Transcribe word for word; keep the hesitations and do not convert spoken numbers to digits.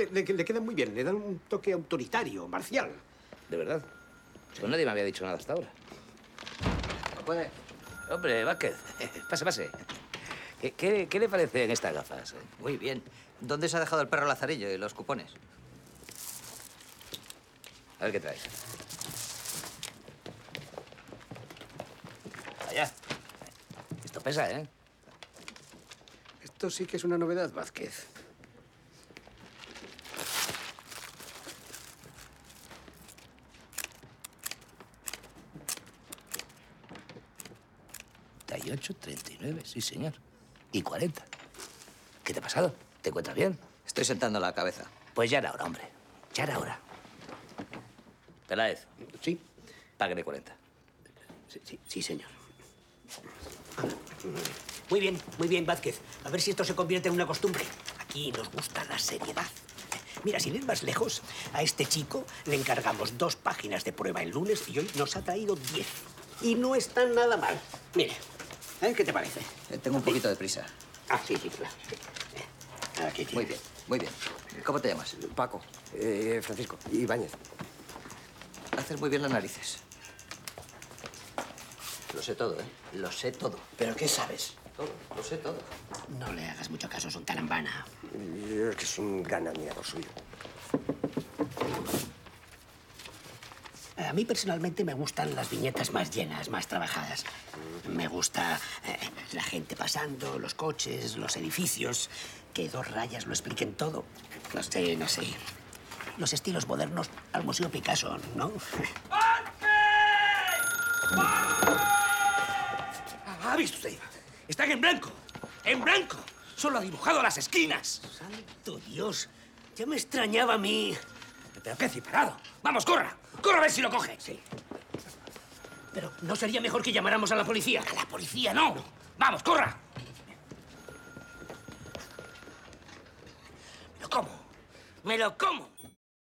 le, le, le quedan muy bien. Le dan un toque autoritario, marcial. ¿De verdad? Pues nadie me había dicho nada hasta ahora. ¿No puede? Hombre, Vázquez, pase, pase. ¿Qué, qué, qué le parecen estas gafas? Muy bien. ¿Dónde se ha dejado el perro Lazarillo y los cupones? A ver qué traes. Allá. Esto pesa, ¿eh? Esto sí que es una novedad, Vázquez. treinta y ocho, treinta y nueve, sí, señor. Y cuarenta. ¿Qué te ha pasado? ¿Te encuentras bien? Estoy sentando la cabeza. Pues ya era hora, hombre. Ya era hora. Peláez. Sí. Págale cuarenta. Sí, sí, sí, señor. Muy bien, muy bien, Vázquez. A ver si esto se convierte en una costumbre. Aquí nos gusta la seriedad. Mira, sin ir más lejos, a este chico le encargamos dos páginas de prueba el lunes y hoy nos ha traído diez. Y no están nada mal. Mire, ¿eh? ¿Qué te parece? Eh, tengo un poquito de prisa. Ah, sí, sí, claro. Sí. Aquí tienes. Muy bien, muy bien. ¿Cómo te llamas? Paco. Eh, Francisco. Ibáñez. Haces muy bien las narices. Lo sé todo, ¿eh? Lo sé todo. ¿Pero qué sabes? Todo, lo sé todo. No le hagas mucho caso, es un talambana. Es que es un gran admirador suyo. A mí personalmente me gustan las viñetas más llenas, más trabajadas. Me gusta eh, la gente pasando, los coches, los edificios, que dos rayas lo expliquen todo. No sé, no sé. Los estilos modernos al Museo Picasso, ¿no? ¿Ha visto usted? Están en blanco. En blanco. Solo ha dibujado las esquinas. ¡Santo Dios! Ya me extrañaba a mí. ¿Pero qué ciparado? ¡Vamos, corra! ¡Corra a ver si lo coge! Sí. Pero ¿no sería mejor que llamáramos a la policía? ¡A la policía no! ¡Vamos, corra! ¿Me lo como? ¡Me lo como!